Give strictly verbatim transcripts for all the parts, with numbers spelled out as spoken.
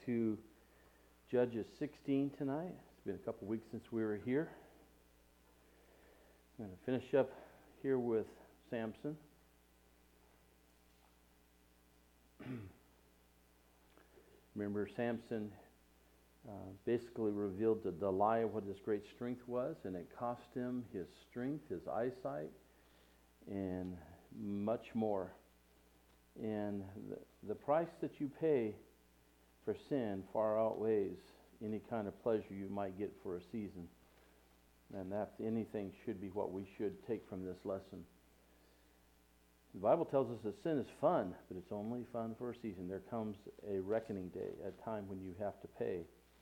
To Judges sixteen tonight. It's been a couple weeks since we were here. I'm going to finish up here with Samson. Remember, Samson uh, basically revealed to Delilah what his great strength was, and it cost him his strength, his eyesight, and much more. And the, the price that you pay for sin far outweighs any kind of pleasure you might get for a season. And that, if anything, should be what we should take from this lesson. The Bible tells us that sin is fun, but it's only fun for a season. There comes a reckoning day, a time when you have to pay.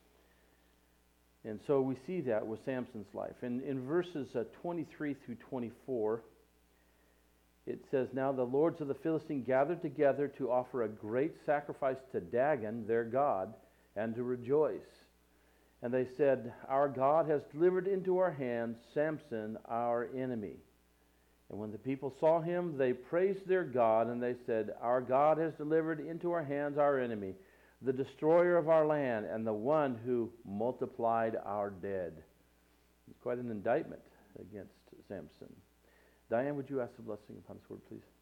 And so we see that with Samson's life. And in verses uh, twenty-three through twenty-four, it says, "Now the lords of the Philistines gathered together to offer a great sacrifice to Dagon, their god, and to rejoice. And they said, 'Our God has delivered into our hands Samson, our enemy.' And when the people saw him, they praised their God, and they said, 'Our God has delivered into our hands our enemy, the destroyer of our land, and the one who multiplied our dead.'" It's quite an indictment against Samson. Diane, would you ask the blessing upon this word, please?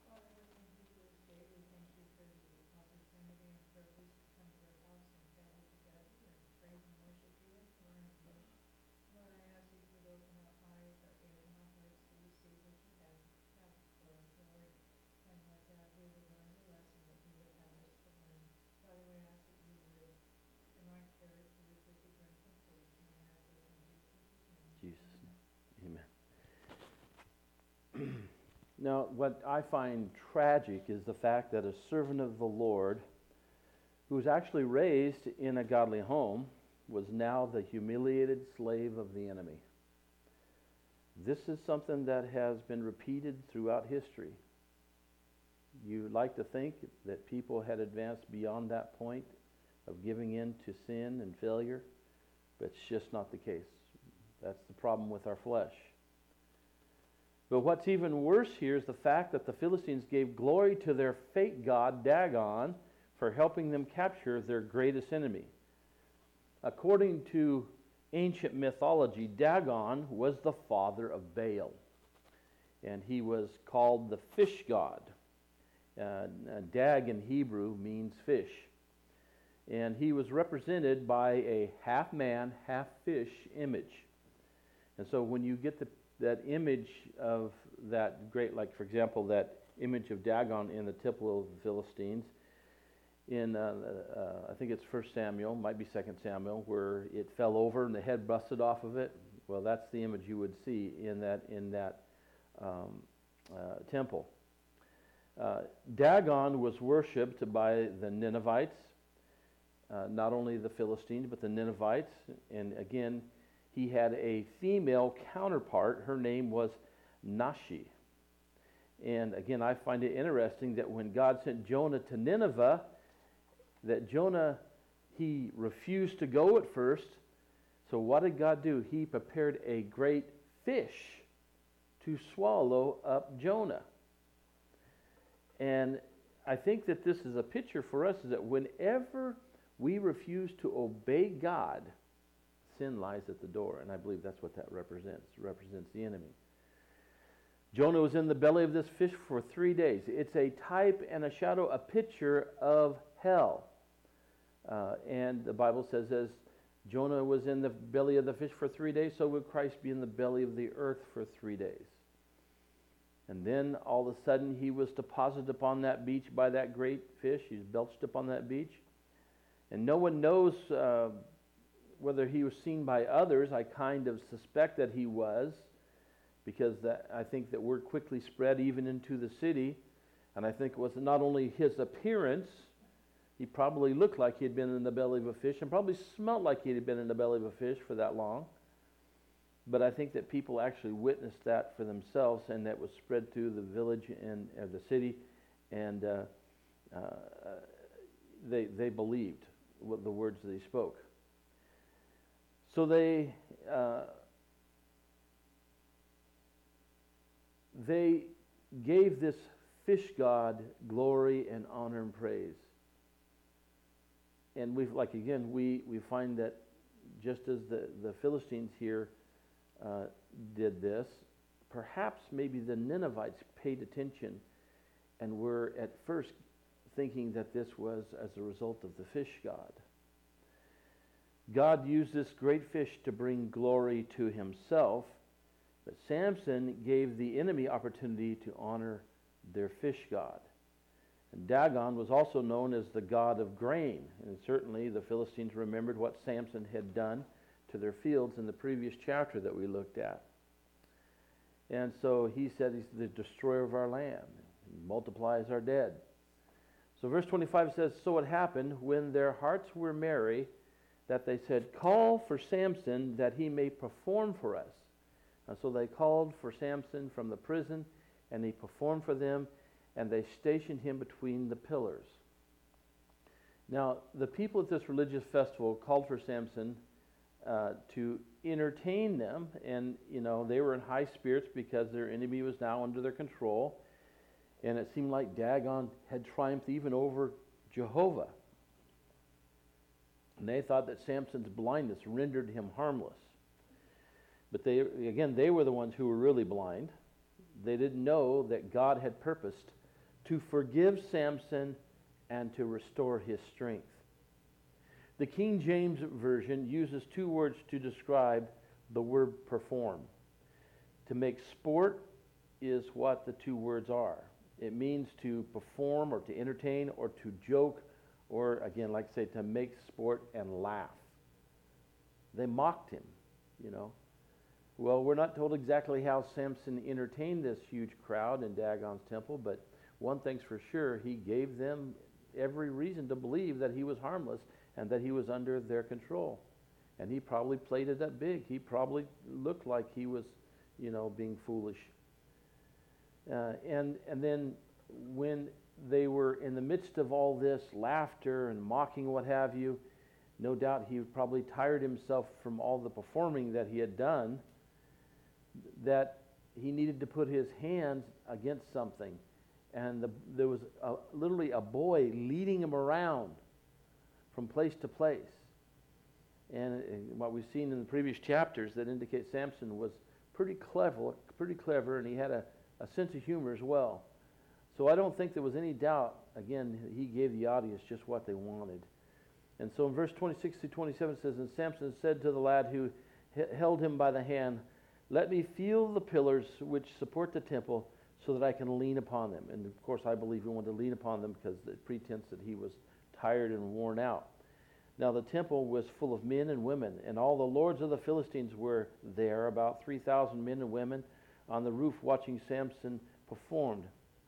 Now, what I find tragic is the fact that a servant of the Lord, who was actually raised in a godly home, was now the humiliated slave of the enemy. This is something that has been repeated throughout history. You like to think that people had advanced beyond that point of giving in to sin and failure, but it's just not the case. That's the problem with our flesh. But what's even worse here is the fact that the Philistines gave glory to their fake god, Dagon, for helping them capture their greatest enemy. According to ancient mythology, Dagon was the father of Baal, and he was called the fish god. Uh, Dag in Hebrew means fish. And he was represented by a half-man, half-fish image. And so when you get the that image of that great, like for example, that image of Dagon in the temple of the Philistines, in uh, uh, I think it's First Samuel, might be Second Samuel, where it fell over and the head busted off of it. Well, that's the image you would see in that in that um, uh, temple. Uh, Dagon was worshipped by the Ninevites, uh, not only the Philistines, but the Ninevites, and again, he had a female counterpart. Her name was Nashi. And again, I find it interesting that when God sent Jonah to Nineveh, that Jonah, he refused to go at first. So what did God do? He prepared a great fish to swallow up Jonah. And I think that this is a picture for us, is that whenever we refuse to obey God, sin lies at the door, and I believe that's what that represents. It represents the enemy. Jonah was in the belly of this fish for three days. It's a type and a shadow, a picture of hell. Uh, and the Bible says, as Jonah was in the belly of the fish for three days, so will Christ be in the belly of the earth for three days. And then all of a sudden he was deposited upon that beach by that great fish. He's belched upon that beach. And no one knows uh, whether he was seen by others. I kind of suspect that he was, because that, I think that word quickly spread even into the city. And I think it was not only his appearance, he probably looked like he had been in the belly of a fish, and probably smelled like he had been in the belly of a fish for that long. But I think that people actually witnessed that for themselves, and that was spread through the village and uh, the city, and uh, uh, they they believed what the words that he spoke. So they uh, they gave this fish god glory and honor and praise. and we've, like again, we, we find that just as the, the Philistines here uh, did this, perhaps maybe the Ninevites paid attention and were at first thinking that this was as a result of the fish god. God used this great fish to bring glory to himself, but Samson gave the enemy opportunity to honor their fish god. And Dagon was also known as the god of grain, and certainly the Philistines remembered what Samson had done to their fields in the previous chapter that we looked at. And so he said he's the destroyer of our land, he multiplies our dead. So verse twenty-five says, so it happened when their hearts were merry that they said, call for Samson that he may perform for us. And so they called for Samson from the prison, and he performed for them, and they stationed him between the pillars. Now, the people at this religious festival called for Samson uh, to entertain them, and, you know, they were in high spirits because their enemy was now under their control, and it seemed like Dagon had triumphed even over Jehovah. And they thought that Samson's blindness rendered him harmless. But they, again, they were the ones who were really blind. They didn't know that God had purposed to forgive Samson and to restore his strength. The King James Version uses two words to describe the word perform. To make sport is what the two words are. It means to perform or to entertain or to joke or, again, like I say, to make sport and laugh. They mocked him, you know. Well, we're not told exactly how Samson entertained this huge crowd in Dagon's temple, but one thing's for sure, he gave them every reason to believe that he was harmless and that he was under their control. And he probably played it up big. He probably looked like he was, you know, being foolish. Uh, and and then when they were in the midst of all this laughter and mocking, what have you, no doubt he probably tired himself from all the performing that he had done, that he needed to put his hands against something. And the, there was a, literally a boy leading him around from place to place. And, and what we've seen in the previous chapters that indicate Samson was pretty clever, pretty clever, and he had a, a sense of humor as well. So I don't think there was any doubt, again, he gave the audience just what they wanted. And so in verse twenty-six through twenty-seven it says, and Samson said to the lad who h- held him by the hand, let me feel the pillars which support the temple so that I can lean upon them. And of course I believe he wanted to lean upon them because the pretense that he was tired and worn out. Now the temple was full of men and women, and all the lords of the Philistines were there, about three thousand men and women, on the roof watching Samson performed.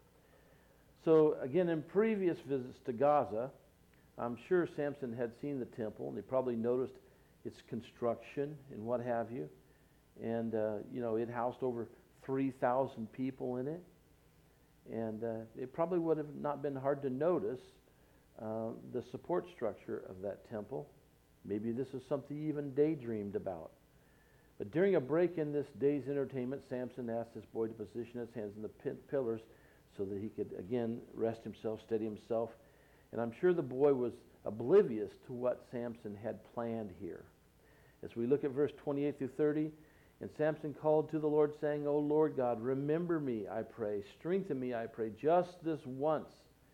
So again, in previous visits to Gaza, I'm sure Samson had seen the temple, and he probably noticed its construction and what have you. And, uh, you know, it housed over three thousand people in it. And uh, it probably would have not been hard to notice uh, the support structure of that temple. Maybe this is something he even daydreamed about. But during a break in this day's entertainment, Samson asked this boy to position his hands in the pin- pillars so that he could, again, rest himself, steady himself. And I'm sure the boy was oblivious to what Samson had planned here. As we look at verse twenty-eight through thirty, and Samson called to the Lord, saying, O Lord God, remember me, I pray. Strengthen me, I pray, just this once.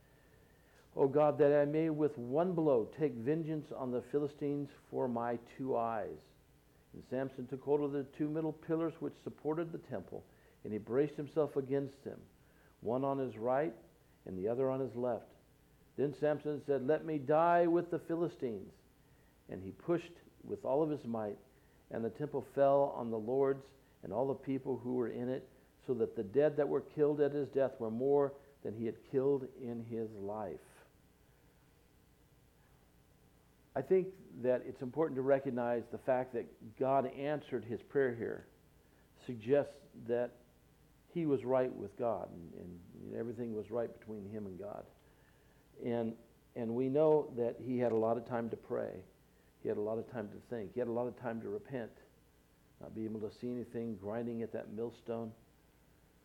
O God, that I may with one blow take vengeance on the Philistines for my two eyes. And Samson took hold of the two middle pillars which supported the temple, and he braced himself against them, one on his right and the other on his left. Then Samson said, let me die with the Philistines. And he pushed with all of his might, and the temple fell on the lords and all the people who were in it, so that the dead that were killed at his death were more than he had killed in his life. I think that it's important to recognize the fact that God answered his prayer here suggests that he was right with God, and, and everything was right between him and God. And and we know that he had a lot of time to pray. He had a lot of time to think. He had a lot of time to repent, not be able to see anything, grinding at that millstone.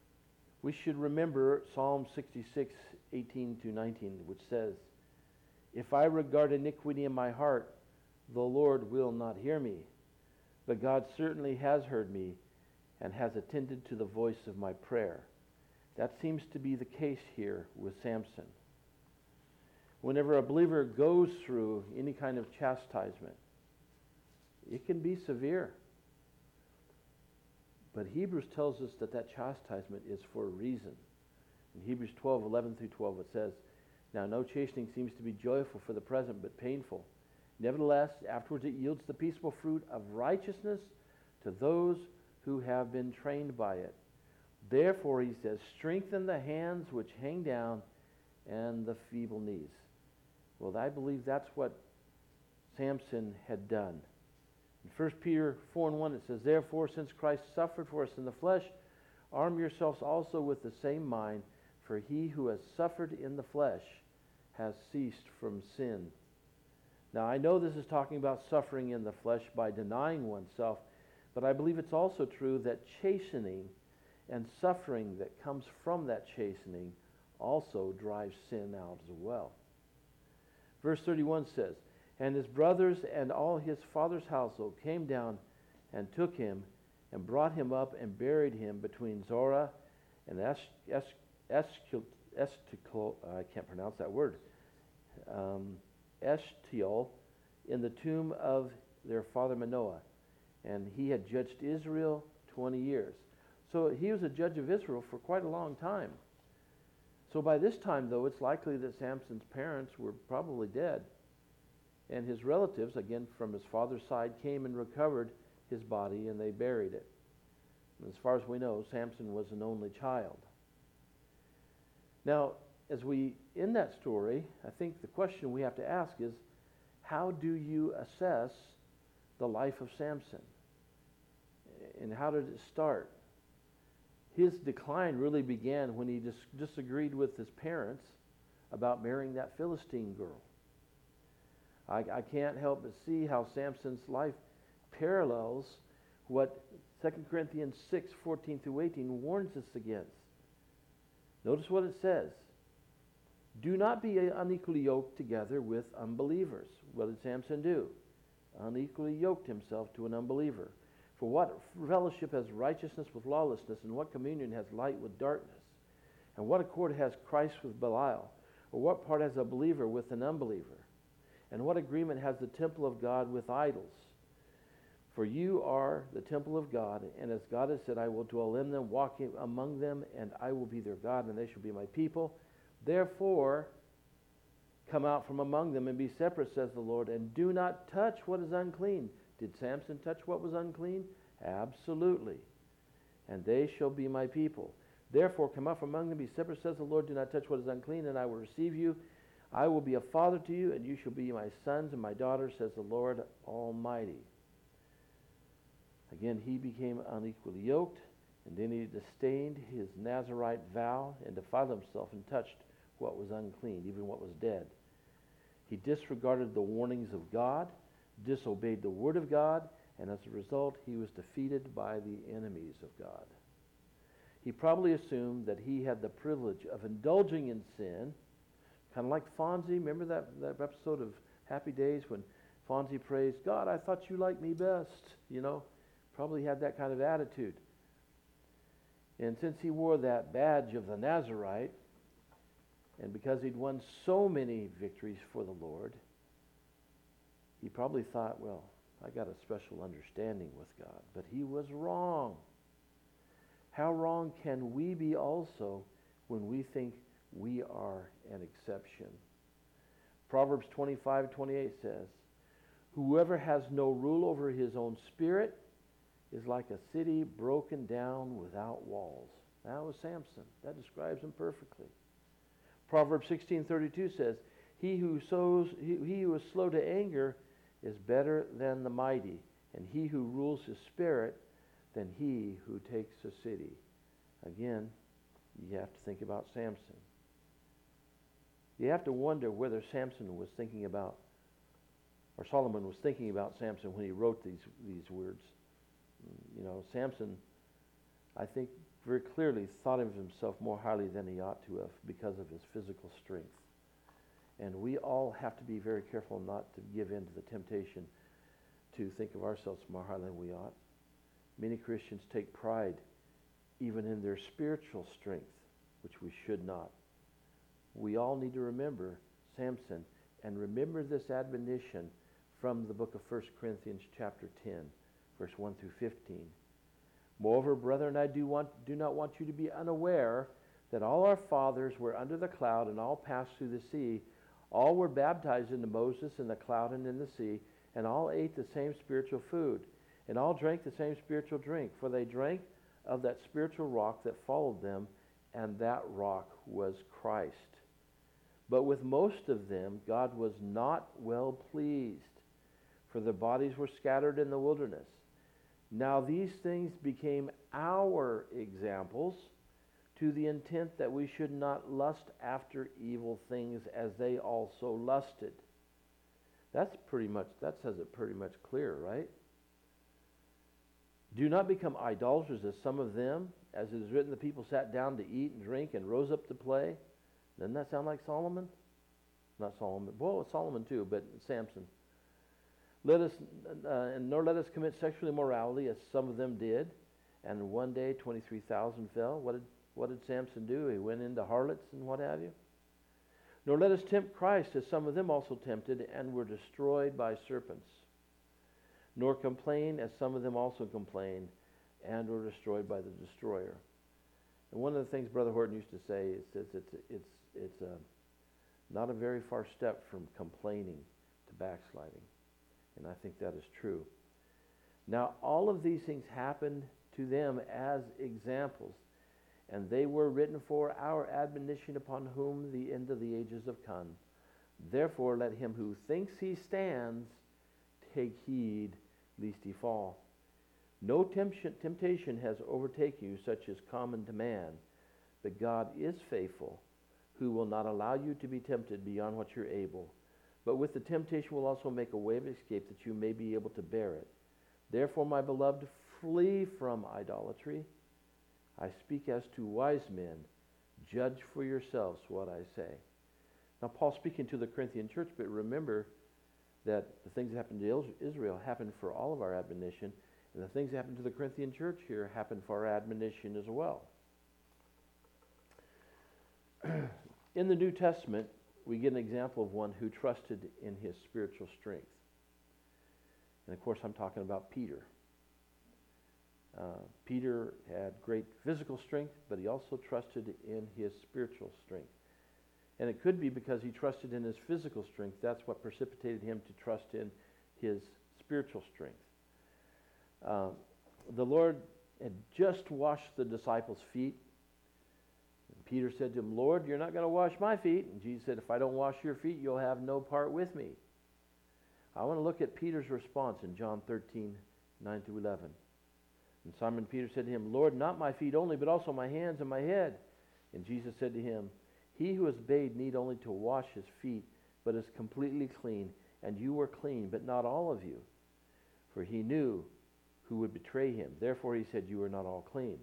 We should remember Psalm sixty-six, eighteen to nineteen, which says, If I regard iniquity in my heart, the Lord will not hear me. But God certainly has heard me and has attended to the voice of my prayer. That seems to be the case here with Samson. Whenever a believer goes through any kind of chastisement, it can be severe. But Hebrews tells us that that chastisement is for a reason. In Hebrews twelve, eleven through twelve, it says, "Now no chastening seems to be joyful for the present, but painful. Nevertheless, afterwards it yields the peaceable fruit of righteousness to those who have been trained by it. Therefore," he says, "strengthen the hands which hang down and the feeble knees." Well, I believe that's what Samson had done. In First Peter four and one, it says, "Therefore, since Christ suffered for us in the flesh, arm yourselves also with the same mind, for he who has suffered in the flesh has ceased from sin." Now, I know this is talking about suffering in the flesh by denying oneself, but I believe it's also true that chastening and suffering that comes from that chastening also drives sin out as well. Verse thirty-one says, "And his brothers and all his father's household came down and took him and brought him up and buried him between Zorah and Es- Es- Eshcol, Eshcol, I can't pronounce that word, um, Eshtiol, in the tomb of their father Manoah. And he had judged Israel twenty years. So he was a judge of Israel for quite a long time. So by this time, though, it's likely that Samson's parents were probably dead. And his relatives, again from his father's side, came and recovered his body and they buried it. And as far as we know, Samson was an only child. Now, as we end that story, I think the question we have to ask is, how do you assess the life of Samson? And how did it start? His decline really began when he dis- disagreed with his parents about marrying that Philistine girl. I, I can't help but see how Samson's life parallels what Second Corinthians six, fourteen through eighteen warns us against. Notice what it says. "Do not be unequally yoked together with unbelievers." What did Samson do? Unequally yoked himself to an unbeliever. "For what fellowship has righteousness with lawlessness, and what communion has light with darkness? And what accord has Christ with Belial? Or what part has a believer with an unbeliever? And what agreement has the temple of God with idols? For you are the temple of God, and as God has said, I will dwell in them, walk among them, and I will be their God, and they shall be my people. Therefore, come out from among them and be separate, says the Lord, and do not touch what is unclean." Did Samson touch what was unclean? Absolutely. "And they shall be my people. Therefore, come out from among them, be separate, says the Lord, do not touch what is unclean, and I will receive you. I will be a father to you, and you shall be my sons and my daughters, says the Lord Almighty." Again, he became unequally yoked, and then he disdained his Nazirite vow and defiled himself and touched what was unclean, even what was dead. He disregarded the warnings of God, disobeyed the word of God, and as a result, he was defeated by the enemies of God. He probably assumed that he had the privilege of indulging in sin, kind of like Fonzie. Remember that, that episode of Happy Days when Fonzie prays, "God, I thought you liked me best," you know? Probably had that kind of attitude. And since he wore that badge of the Nazirite, and because he'd won so many victories for the Lord, he probably thought, well, I got a special understanding with God. But he was wrong. How wrong can we be also when we think we are an exception? Proverbs twenty-five twenty-eight says, "Whoever has no rule over his own spirit is like a city broken down without walls." That was Samson. That describes him perfectly. Proverbs sixteen thirty-two says, he who sows, he, he who is slow to anger is better than the mighty, and he who rules his spirit than he who takes a city. Again, you have to think about Samson. You have to wonder whether Samson was thinking about, or Solomon was thinking about Samson when he wrote these, these words. You know, Samson, I think, very clearly thought of himself more highly than he ought to have because of his physical strength. And we all have to be very careful not to give in to the temptation to think of ourselves more highly than we ought. Many Christians take pride even in their spiritual strength, which we should not. We all need to remember Samson and remember this admonition from the book of First Corinthians chapter ten, verse one through fifteen. Moreover, brethren, I do, want, do not want you to be unaware that all our fathers were under the cloud and all passed through the sea. All were baptized into Moses in the cloud and in the sea, and all ate the same spiritual food, and all drank the same spiritual drink, for they drank of that spiritual rock that followed them, and that rock was Christ. But with most of them God was not well pleased, for their bodies were scattered in the wilderness. Now these things became our examples, to the intent that we should not lust after evil things as they also lusted. That's pretty much, that says it pretty much clear, right? Do not become idolaters as some of them, as it is written, the people sat down to eat and drink and rose up to play. Doesn't that sound like Solomon? Not Solomon. Well, Solomon too, but Samson. Let us, uh, and nor let us commit sexual immorality, as some of them did. And one day, twenty-three thousand fell. What did what did Samson do? He went into harlots and what have you. Nor let us tempt Christ, as some of them also tempted, and were destroyed by serpents. Nor complain, as some of them also complained, and were destroyed by the destroyer. And one of the things Brother Horton used to say is that it's it's it's a, not a very far step from complaining to backsliding. And I think that is true. Now, all of these things happened to them as examples, and they were written for our admonition, upon whom the end of the ages have come. Therefore, let him who thinks he stands take heed, lest he fall. No temptation, temptation has overtaken you, such as common to man, but God is faithful, who will not allow you to be tempted beyond what you're able. But with the temptation will also make a way of escape, that you may be able to bear it. Therefore, my beloved, flee from idolatry. I speak as to wise men. Judge for yourselves what I say. Now, Paul's speaking to the Corinthian church, but remember that the things that happened to Israel happened for all of our admonition, and the things that happened to the Corinthian church here happened for our admonition as well. In the New Testament, we get an example of one who trusted in his spiritual strength. And of course, I'm talking about Peter. Uh, Peter had great physical strength, but he also trusted in his spiritual strength. And it could be because he trusted in his physical strength, that's what precipitated him to trust in his spiritual strength. Uh, the Lord had just washed the disciples' feet. And Peter said to him, Lord, you're not going to wash my feet. And Jesus said, if I don't wash your feet, you'll have no part with me. I want to look at Peter's response in John thirteen, nine through eleven. And Simon Peter said to him, Lord, not my feet only, but also my hands and my head. And Jesus said to him, he who is bathed need only to wash his feet, but is completely clean. And you were clean, but not all of you. For he knew who would betray him. Therefore he said, you are not all clean.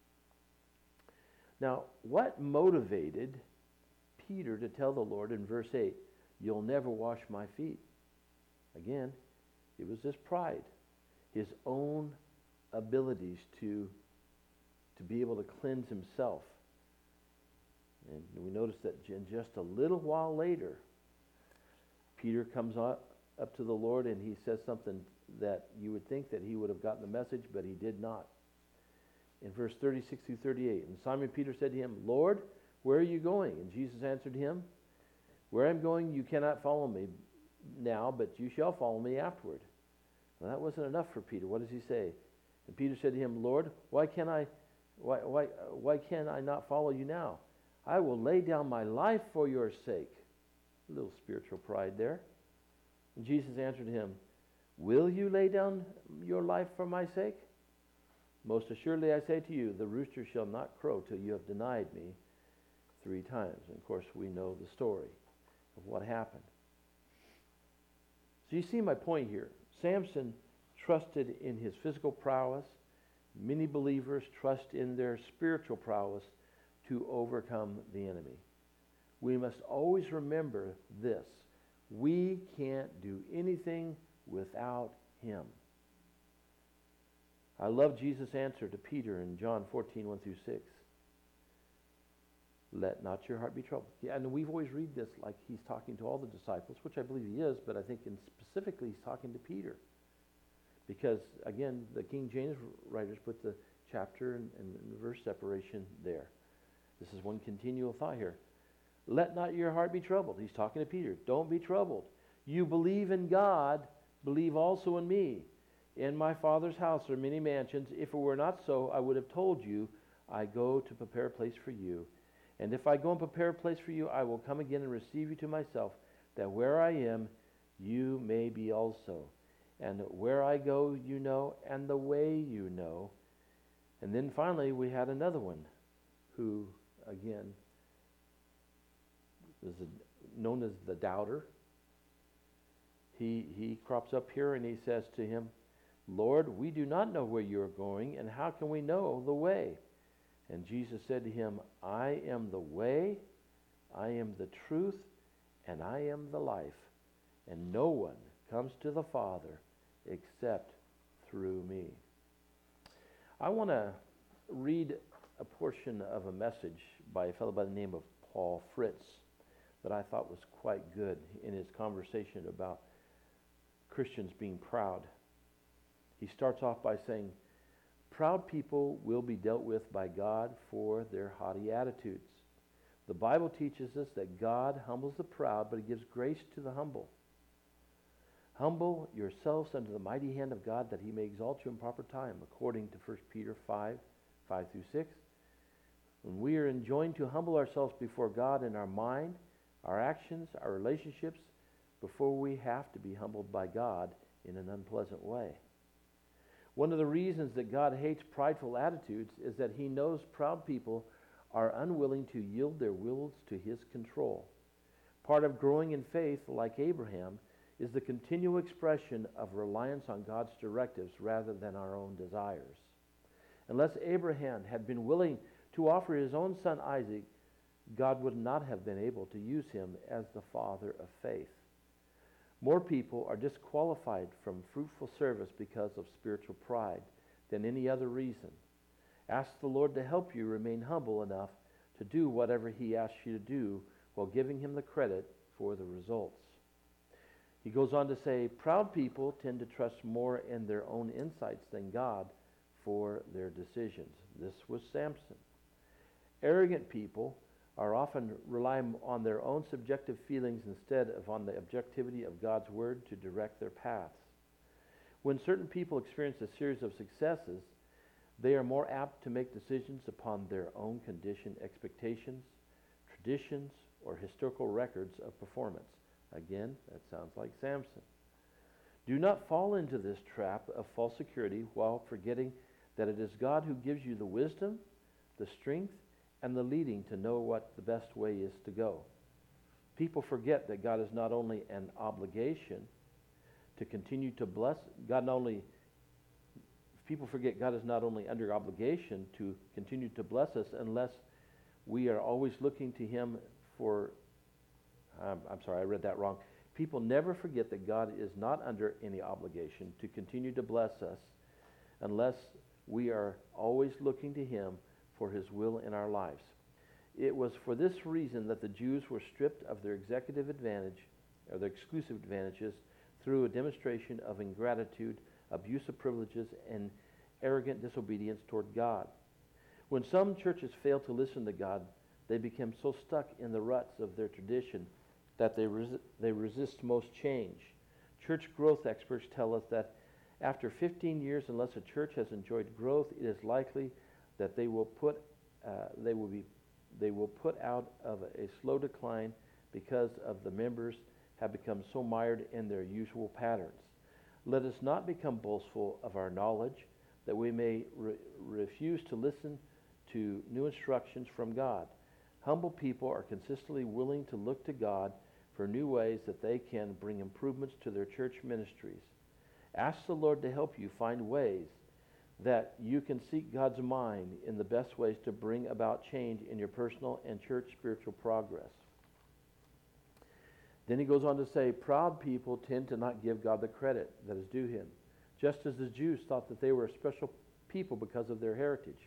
Now, what motivated Peter to tell the Lord in verse eight, you'll never wash my feet? Again, it was his pride, his own abilities to, to be able to cleanse himself. And we notice that in just a little while later, Peter comes up, up to the Lord and he says something that you would think that he would have gotten the message, but he did not. In verse thirty-six through thirty-eight, and Simon Peter said to him, Lord, where are you going? And Jesus answered him, where I'm going you cannot follow me now, but you shall follow me afterward. Well, that wasn't enough for Peter. What does he say? And Peter said to him, Lord, why can I, why, why, why can I not follow you now? I will lay down my life for your sake. A little spiritual pride there. And Jesus answered him, will you lay down your life for my sake? Most assuredly I say to you, the rooster shall not crow till you have denied me three times. And of course we know the story of what happened. So you see my point here. Samson trusted in his physical prowess. Many believers trust in their spiritual prowess to overcome the enemy. we must always remember this. We can't do anything without him. I love Jesus' answer to Peter in John fourteen, one through six. Let not your heart be troubled. Yeah, and we've always read this like he's talking to all the disciples, which I believe he is, but I think in specifically he's talking to Peter. Because, again, the King James writers put the chapter and, and the verse separation there. This is one continual thought here. Let not your heart be troubled. He's talking to Peter. Don't be troubled. You believe in God, believe also in me. In my Father's house are many mansions. If it were not so, I would have told you, I go to prepare a place for you. And if I go and prepare a place for you, I will come again and receive you to myself, that where I am, you may be also. And where I go, you know, and the way you know. And then finally, we had another one who, again, is known as the doubter. He, he crops up here and he says to him, Lord, we do not know where you are going, and how can we know the way? And Jesus said to him, I am the way, I am the truth, and I am the life. And no one comes to the Father except through me. I want to read a portion of a message by a fellow by the name of Paul Fritz that I thought was quite good in his conversation about Christians being proud. He starts off by saying, proud people will be dealt with by God for their haughty attitudes. The Bible teaches us that God humbles the proud, but he gives grace to the humble. Humble yourselves under the mighty hand of God, that he may exalt you in proper time, according to First Peter five, five through six. When we are enjoined to humble ourselves before God in our mind, our actions, our relationships, before we have to be humbled by God in an unpleasant way. One of the reasons that God hates prideful attitudes is that he knows proud people are unwilling to yield their wills to his control. Part of growing in faith, like Abraham, is the continual expression of reliance on God's directives rather than our own desires. Unless Abraham had been willing to offer his own son Isaac, God would not have been able to use him as the father of faith. More people are disqualified from fruitful service because of spiritual pride than any other reason. Ask the Lord to help you remain humble enough to do whatever he asks you to do while giving him the credit for the results. He goes on to say, proud people tend to trust more in their own insights than God for their decisions. This was Samson. Arrogant people are often relying on their own subjective feelings instead of on the objectivity of God's word to direct their paths. When certain people experience a series of successes, they are more apt to make decisions upon their own conditioned expectations, traditions, or historical records of performance. Again, that sounds like Samson. Do not fall into this trap of false security while forgetting that it is God who gives you the wisdom, the strength, and the leading to know what the best way is to go. People forget that God is not only an obligation to continue to bless, God not only, people forget God is not only under obligation to continue to bless us unless we are always looking to him for, um, I'm sorry, I read that wrong. People never forget that God is not under any obligation to continue to bless us unless we are always looking to him for his will in our lives. It was for this reason that the Jews were stripped of their executive advantage, or their exclusive advantages, through a demonstration of ingratitude, abuse of privileges, and arrogant disobedience toward God. When some churches fail to listen to God, they become so stuck in the ruts of their tradition that they, resi- they resist most change. Church growth experts tell us that after fifteen years, unless a church has enjoyed growth, it is likely that they will put uh, they will be they will put out of a slow decline because of the members have become so mired in their usual patterns. Let us not become boastful of our knowledge, that we may re- refuse to listen to new instructions from God. Humble people are consistently willing to look to God for new ways that they can bring improvements to their church ministries. Ask the Lord to help you find ways that you can seek God's mind in the best ways to bring about change in your personal and church spiritual progress. Then he goes on to say, proud people tend to not give God the credit that is due him, just as the Jews thought that they were a special people because of their heritage.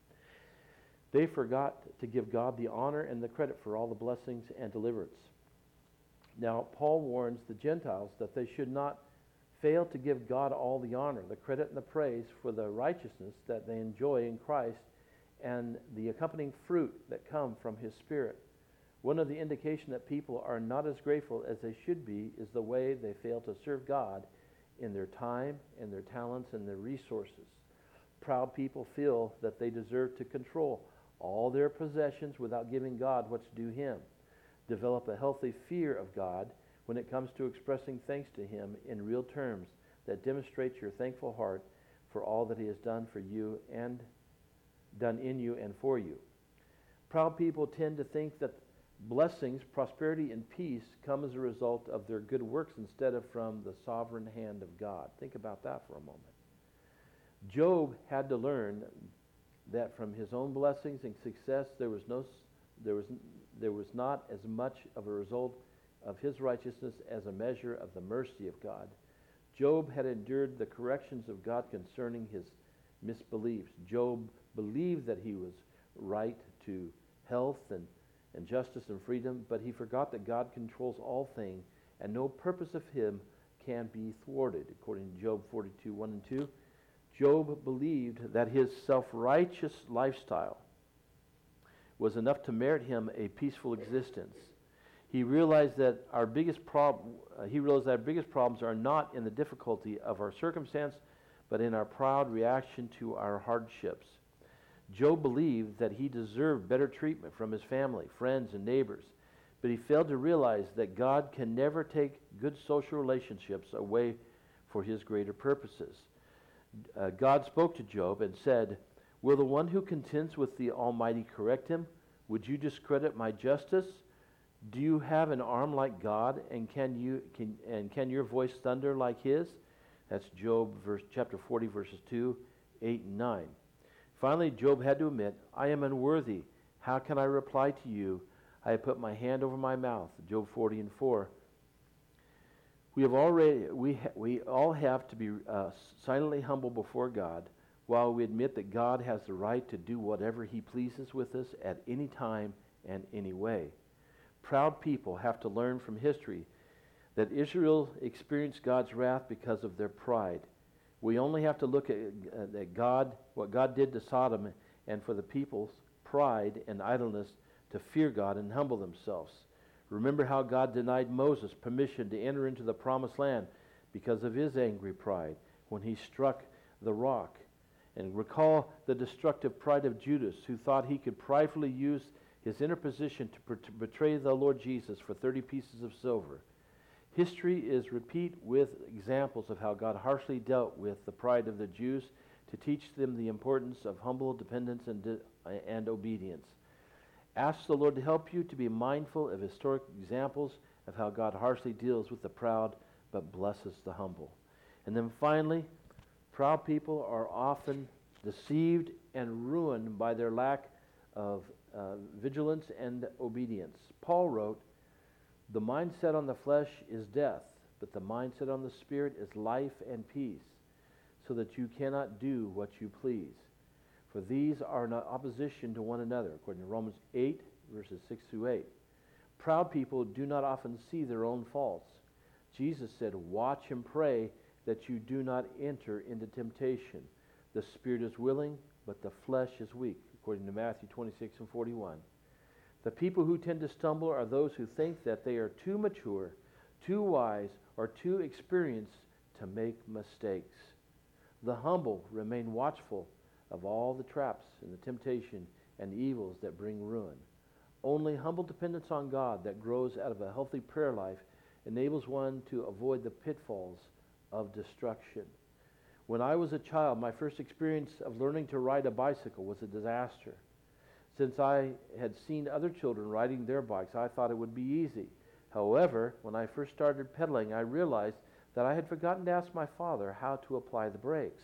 They forgot to give God the honor and the credit for all the blessings and deliverance. Now, Paul warns the Gentiles that they should not fail to give God all the honor, the credit, and the praise for the righteousness that they enjoy in Christ and the accompanying fruit that come from his Spirit. One of the indications that people are not as grateful as they should be is the way they fail to serve God in their time and their talents and their resources. Proud people feel that they deserve to control all their possessions without giving God what's due him. Develop a healthy fear of God when it comes to expressing thanks to him in real terms that demonstrates your thankful heart for all that he has done for you and done in you and for you. Proud people tend to think that blessings, prosperity, and peace come as a result of their good works instead of from the sovereign hand of God. Think about that for a moment. Job had to learn that from his own blessings and success, there was no, there was, there was not as much of a result of his righteousness as a measure of the mercy of God. Job had endured the corrections of God concerning his misbeliefs. Job believed that he was right to health and, and justice and freedom, but he forgot that God controls all things, and no purpose of him can be thwarted, according to Job forty-two, one and two. Job believed that his self-righteous lifestyle was enough to merit him a peaceful existence. He realized that our biggest problem, uh, he realized that our biggest problems are not in the difficulty of our circumstance, but in our proud reaction to our hardships. Job believed that he deserved better treatment from his family, friends, and neighbors, but he failed to realize that God can never take good social relationships away for his greater purposes. Uh, God spoke to Job and said, "Will the one who contends with the Almighty correct him? Would you discredit my justice? Do you have an arm like God, and can you can and can your voice thunder like his?" That's Job verse, chapter forty, verses two, eight, and nine. Finally, Job had to admit, "I am unworthy. How can I reply to you? I have put my hand over my mouth." Job forty and four. We have already we ha, we all have to be uh, silently humble before God, while we admit that God has the right to do whatever he pleases with us at any time and any way. Proud people have to learn from history that Israel experienced God's wrath because of their pride. We only have to look at, uh, at God, what God did to Sodom, and for the people's pride and idleness to fear God and humble themselves. Remember how God denied Moses permission to enter into the promised land because of his angry pride when he struck the rock. And recall the destructive pride of Judas, who thought he could pridefully use his inner position to, to betray the Lord Jesus for thirty pieces of silver. History is replete with examples of how God harshly dealt with the pride of the Jews to teach them the importance of humble dependence and, de- and obedience. Ask the Lord to help you to be mindful of historic examples of how God harshly deals with the proud but blesses the humble. And then finally, proud people are often deceived and ruined by their lack of uh, vigilance and obedience. Paul wrote, "The mindset on the flesh is death, but the mindset on the Spirit is life and peace, so that you cannot do what you please. For these are in opposition to one another," according to Romans eight, verses six through eight. Proud people do not often see their own faults. Jesus said, "Watch and pray that you do not enter into temptation. The spirit is willing, but the flesh is weak," according to Matthew twenty-six and forty-one. The people who tend to stumble are those who think that they are too mature, too wise, or too experienced to make mistakes. The humble remain watchful of all the traps and the temptation and evils that bring ruin. Only humble dependence on God that grows out of a healthy prayer life enables one to avoid the pitfalls of destruction. When I was a child, my first experience of learning to ride a bicycle was a disaster. Since I had seen other children riding their bikes, I thought it would be easy. However, when I first started pedaling, I realized that I had forgotten to ask my father how to apply the brakes.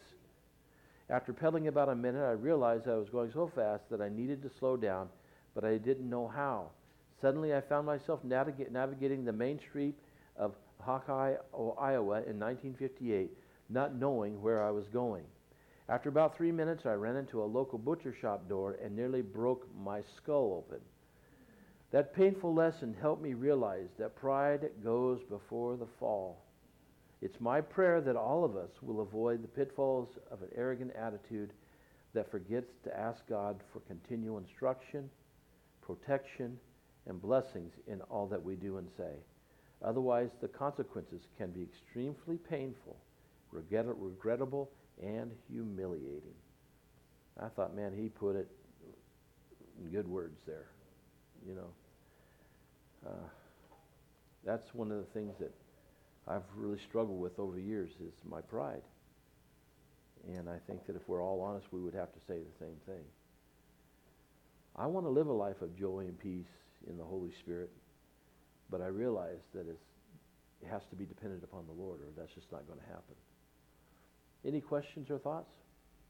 After pedaling about a minute, I realized I was going so fast that I needed to slow down, but I didn't know how. Suddenly, I found myself navigate, navigating the main street of Hawkeye, Iowa in nineteen fifty-eight, not knowing where I was going. After about three minutes, I ran into a local butcher shop door and nearly broke my skull open. That painful lesson helped me realize that pride goes before the fall. It's my prayer that all of us will avoid the pitfalls of an arrogant attitude that forgets to ask God for continual instruction, protection, and blessings in all that we do and say. Otherwise, the consequences can be extremely painful, regret- regrettable, and humiliating. I thought, man, he put it in good words there. You know, uh, that's one of the things that I've really struggled with over the years is my pride. And I think that if we're all honest, we would have to say the same thing. I want to live a life of joy and peace in the Holy Spirit, but I realize that it's, it has to be dependent upon the Lord, or that's just not going to happen. Any questions or thoughts?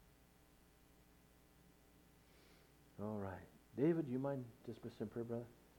All right. David, do you mind dismissing prayer, brother?